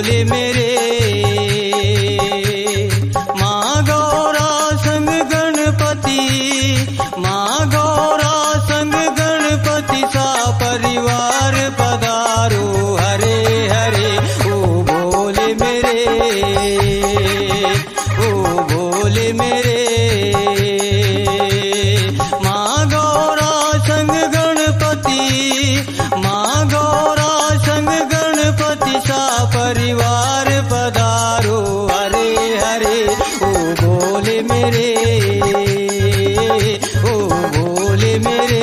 भोले मेरे। माँ गौरा संग गणपति, माँ गौरा संग गणपति सा परिवार पधारो हरे हरे। ओ भोले मेरे, ओ भोले मेरे। माँ गौरा संग गणपति, माँ गौरा संग गणपति सा परिवार पधारो हरे हरे। ओ भोले मेरे, ओ भोले मेरे।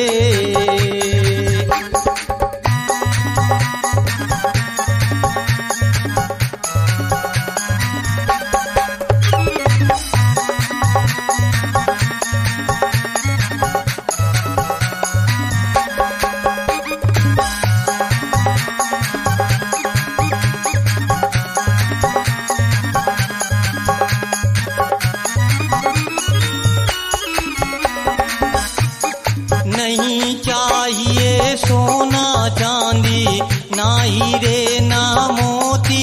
नहीं चाहिए सोना चांदी, ना हीरे ना मोती।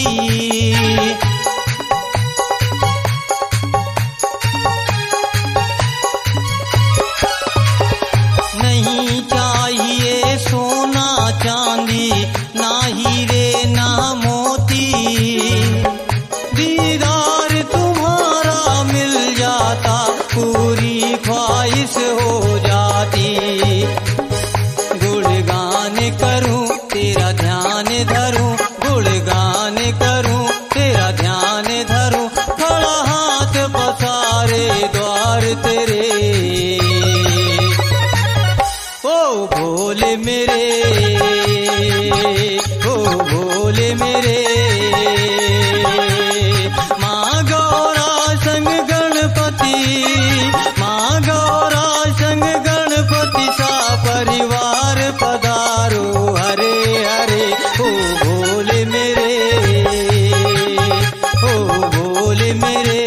नहीं चाहिए सोना चांदी, ना हीरे ना मोती। दीदार तुम्हारा मिल जाता, पूरी ख्वाहिश हो जाती। गुणगान करूं तेरा ध्यान धरूं, गुणगान करूं तेरा ध्यान धरूं। खड़ा हाथ पसारे द्वार तेरे। ओ भोले मेरे, ओ भोले मेरे। माँ गौरा संग गणपति, माँ गौरा संग गणपति सा परिवार पधारो हरे हरे। ओ भोले मेरे, ओ भोले मेरे।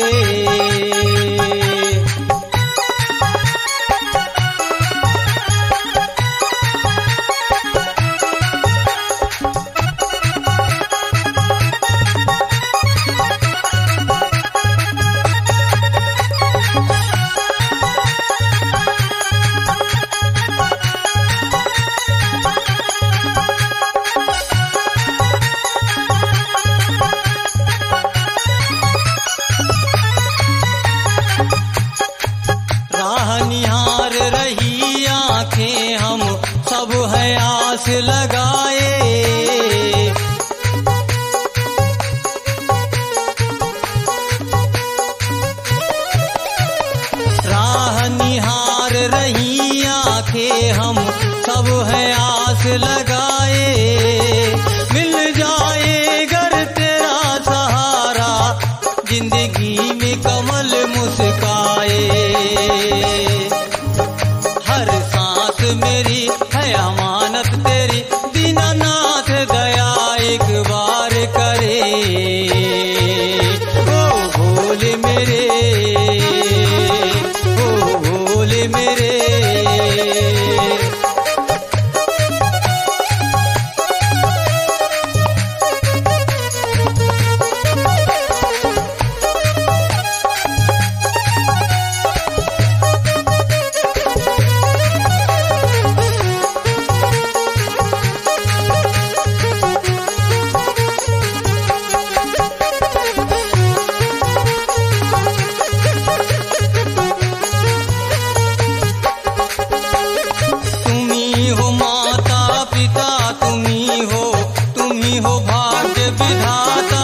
राह निहार रही आंखें हम सब है आस लगाए। राह निहार रही आंखें हम सब है आस लगाए। मिल जाए गर तेरा सहारा, जिंदगी में कमल मुस्काए। हर सांस मेरी है अमानत तेरी, दीनानाथ दया एक बार करे। ओ भोले मेरे, ओ भोले मेरे। तुम्ही हो भाग्य विधाता।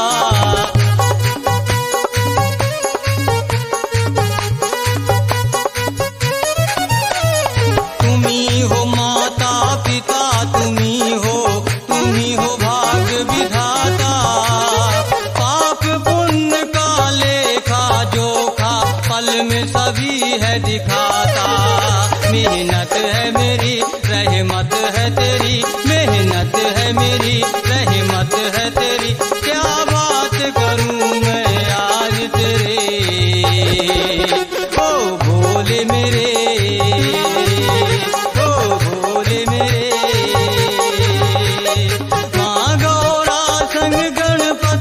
तुम्ही हो माता पिता, तुम्ही हो भाग्य विधाता। पाप पुण्य का लेखा जोखा पल में सभी है दिखाता। मेहनत है मेरी, रहमत है तेरी, मेहनत है मेरी, रहमत है तेरी। क्या बात करूं मैं आज तेरे। ओ भोले मेरे, ओ भोले मेरे। माँ गौरा संग गणपति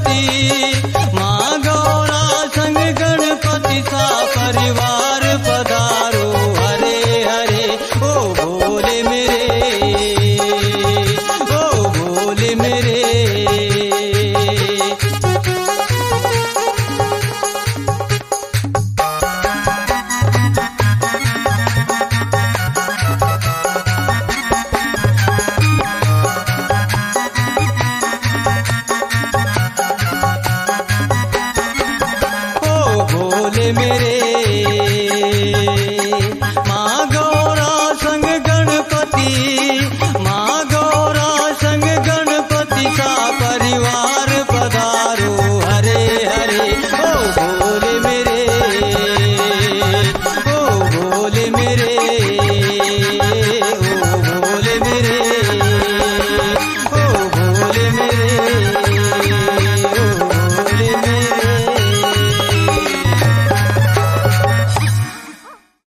मेरे